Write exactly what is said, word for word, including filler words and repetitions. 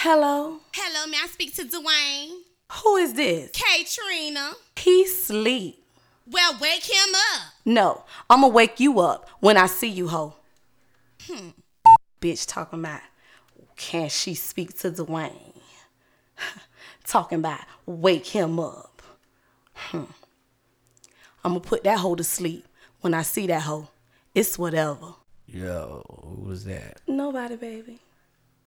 Hello? Hello, may I speak to Dwayne? Who is this? Katrina. He sleep. Well, wake him up. No, I'ma wake you up when I see you, ho. Hmm. Bitch talking about, can she speak to Dwayne? Talking about, wake him up. Hmm. I'ma put that hoe to sleep when I see that hoe. It's whatever. Yo, who was that? Nobody, baby.